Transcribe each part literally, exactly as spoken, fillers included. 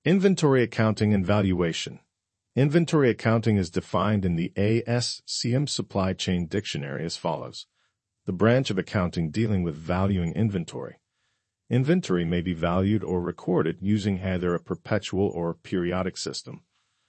Inventory accounting and valuation. Inventory accounting is defined in the A S C M Supply Chain Dictionary as follows: the branch of accounting dealing with valuing inventory. Inventory may be valued or recorded using either a perpetual or periodic system.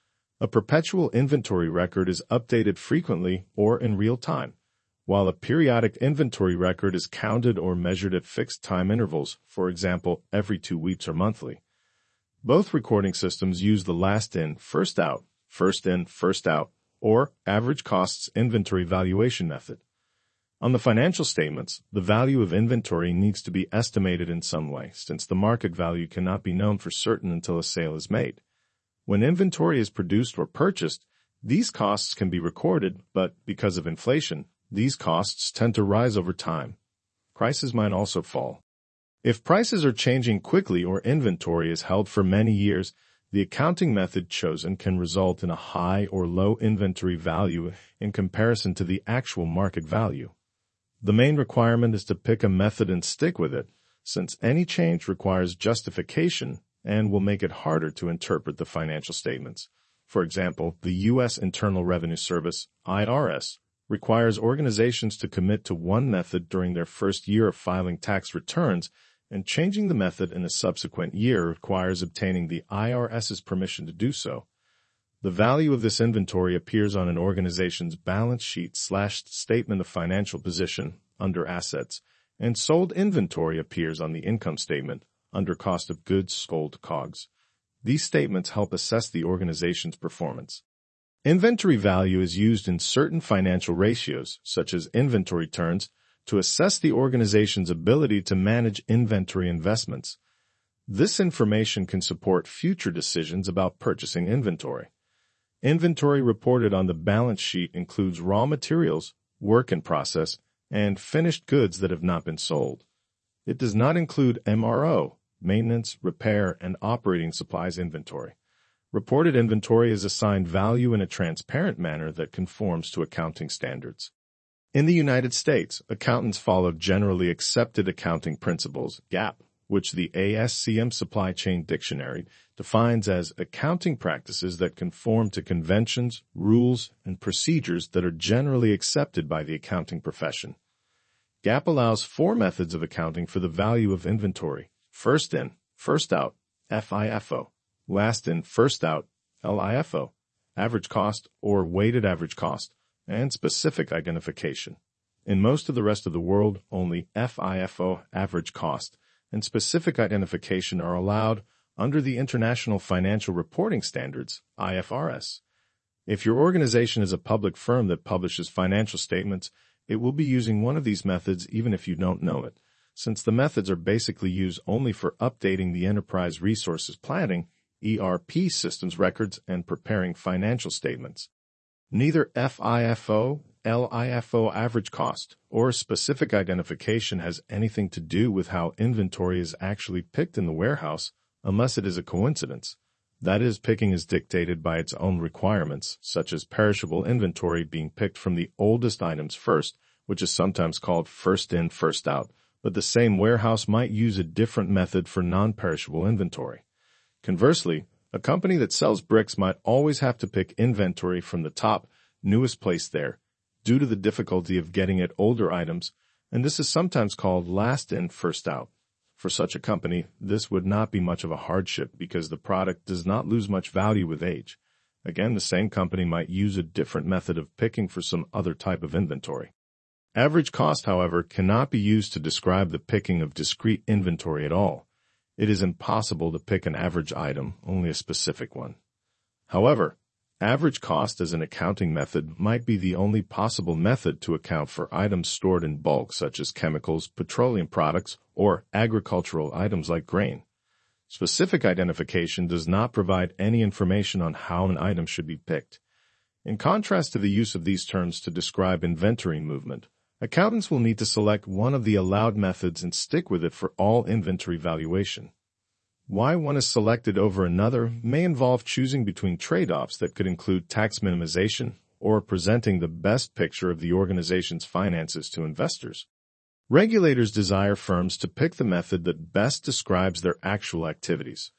A perpetual inventory record is updated frequently or in real time, while a periodic inventory record is counted or measured at fixed time intervals, for example, every two weeks or monthly. Both recording systems use the last in, first out, first in, first out, or average costs inventory valuation method. On the financial statements, the value of inventory needs to be estimated in some way, since the market value cannot be known for certain until a sale is made. When inventory is produced or purchased, these costs can be recorded, but because of inflation, these costs tend to rise over time. Prices might also fall. If prices are changing quickly or inventory is held for many years, the accounting method chosen can result in a high or low inventory value in comparison to the actual market value. The main requirement is to pick a method and stick with it, since any change requires justification and will make it harder to interpret the financial statements. For example, the U S Internal Revenue Service, I R S, requires organizations to commit to one method during their first year of filing tax returns, and changing the method in a subsequent year requires obtaining the I R S's permission to do so. The value of this inventory appears on an organization's balance sheet slash statement of financial position under assets, and sold inventory appears on the income statement under cost of goods sold C O G S. These statements help assess the organization's performance. Inventory value is used in certain financial ratios, such as inventory turns, to assess the organization's ability to manage inventory investments. This information can support future decisions about purchasing inventory. Inventory reported on the balance sheet includes raw materials, work in process, and finished goods that have not been sold. It does not include M R O, maintenance, repair, and operating supplies inventory. Reported inventory is assigned value in a transparent manner that conforms to accounting standards. In the United States, accountants follow generally accepted accounting principles, GAAP, which the A S C M Supply Chain Dictionary defines as accounting practices that conform to conventions, rules, and procedures that are generally accepted by the accounting profession. GAAP allows four methods of accounting for the value of inventory: first in, first out, FIFO, last in, first out, LIFO, average cost or weighted average cost, and specific identification. In most of the rest of the world, only FIFO, average cost, and specific identification are allowed under the International Financial Reporting Standards, I F R S. If your organization is a public firm that publishes financial statements, it will be using one of these methods even if you don't know it, since the methods are basically used only for updating the enterprise resources planning, E R P systems records, and preparing financial statements. Neither FIFO, LIFO average cost, or specific identification has anything to do with how inventory is actually picked in the warehouse, unless it is a coincidence. That is, picking is dictated by its own requirements, such as perishable inventory being picked from the oldest items first, which is sometimes called first in, first out, but the same warehouse might use a different method for non-perishable inventory. Conversely, a company that sells bricks might always have to pick inventory from the top, newest place there, due to the difficulty of getting at older items, and this is sometimes called last in, first out. For such a company, this would not be much of a hardship because the product does not lose much value with age. Again, the same company might use a different method of picking for some other type of inventory. Average cost, however, cannot be used to describe the picking of discrete inventory at all. It is impossible to pick an average item, only a specific one. However, average cost as an accounting method might be the only possible method to account for items stored in bulk such as chemicals, petroleum products, or agricultural items like grain. Specific identification does not provide any information on how an item should be picked. In contrast to the use of these terms to describe inventory movement, accountants will need to select one of the allowed methods and stick with it for all inventory valuation. Why one is selected over another may involve choosing between trade-offs that could include tax minimization or presenting the best picture of the organization's finances to investors. Regulators desire firms to pick the method that best describes their actual activities.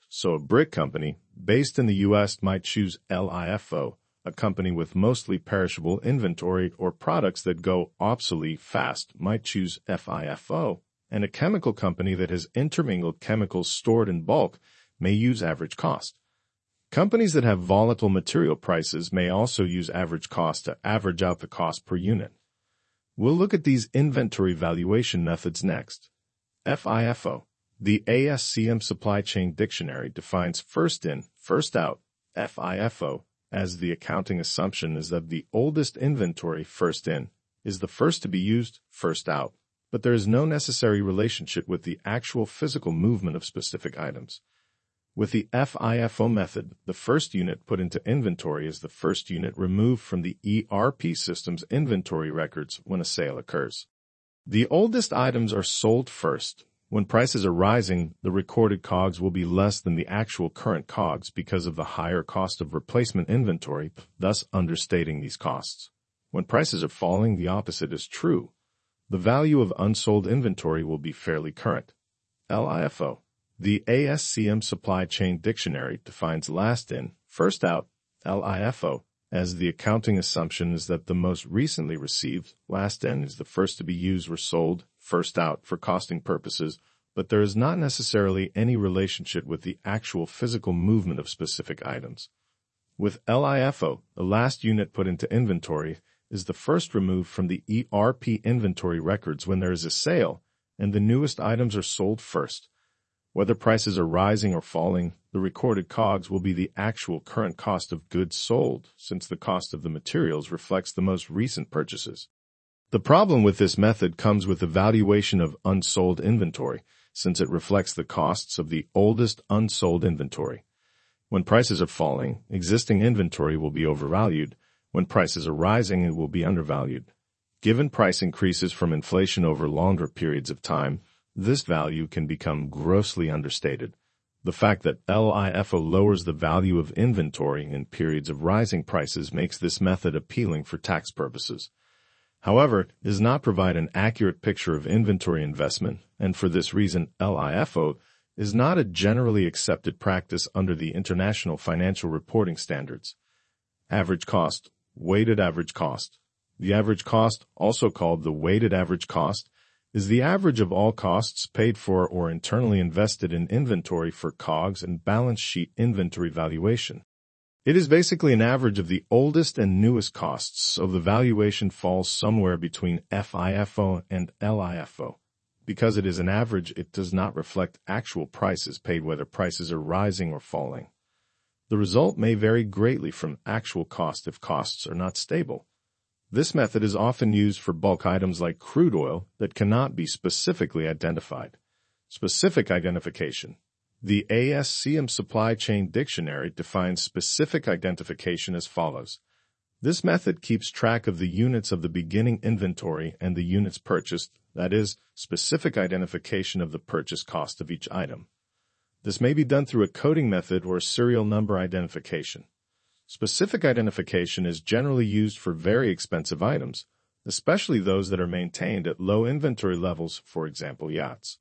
so a brick company based in the U S might choose LIFO, a company with mostly perishable inventory or products that go obsolete fast might choose FIFO, and a chemical company that has intermingled chemicals stored in bulk may use average cost. Companies that have volatile material prices may also use average cost to average out the cost per unit. We'll look at these inventory valuation methods next. FIFO. The A S C M Supply Chain Dictionary defines first in, first out, FIFO, as the accounting assumption is that the oldest inventory, first in, is the first to be used, first out, but there is no necessary relationship with the actual physical movement of specific items. With the FIFO method, the first unit put into inventory is the first unit removed from the E R P system's inventory records when a sale occurs. The oldest items are sold first. When prices are rising, the recorded C O G S will be less than the actual current C O G S because of the higher cost of replacement inventory, thus understating these costs. When prices are falling, the opposite is true. The value of unsold inventory will be fairly current. LIFO. The A S C M Supply Chain Dictionary defines last in, first out, LIFO, as the accounting assumption is that the most recently received, last in, is the first to be used or sold, first out, for costing purposes, but there is not necessarily any relationship with the actual physical movement of specific items. With LIFO, the last unit put into inventory is the first removed from the E R P inventory records when there is a sale, and the newest items are sold first. Whether prices are rising or falling, the recorded C O G S will be the actual current cost of goods sold, since the cost of the materials reflects the most recent purchases. The problem with this method comes with the valuation of unsold inventory, since it reflects the costs of the oldest unsold inventory. When prices are falling, existing inventory will be overvalued. When prices are rising, it will be undervalued. Given price increases from inflation over longer periods of time, this value can become grossly understated. The fact that LIFO lowers the value of inventory in periods of rising prices makes this method appealing for tax purposes. However, it does not provide an accurate picture of inventory investment, and for this reason, LIFO is not a generally accepted practice under the International Financial Reporting Standards. Average cost, weighted average cost. The average cost, also called the weighted average cost, is the average of all costs paid for or internally invested in inventory for C O G S and balance sheet inventory valuation. It is basically an average of the oldest and newest costs, so the valuation falls somewhere between FIFO and LIFO. Because it is an average, it does not reflect actual prices paid whether prices are rising or falling. The result may vary greatly from actual cost if costs are not stable. This method is often used for bulk items like crude oil that cannot be specifically identified. Specific identification. The A S C M Supply Chain Dictionary defines specific identification as follows. This method keeps track of the units of the beginning inventory and the units purchased, that is, specific identification of the purchase cost of each item. This may be done through a coding method or serial number identification. Specific identification is generally used for very expensive items, especially those that are maintained at low inventory levels, for example, yachts.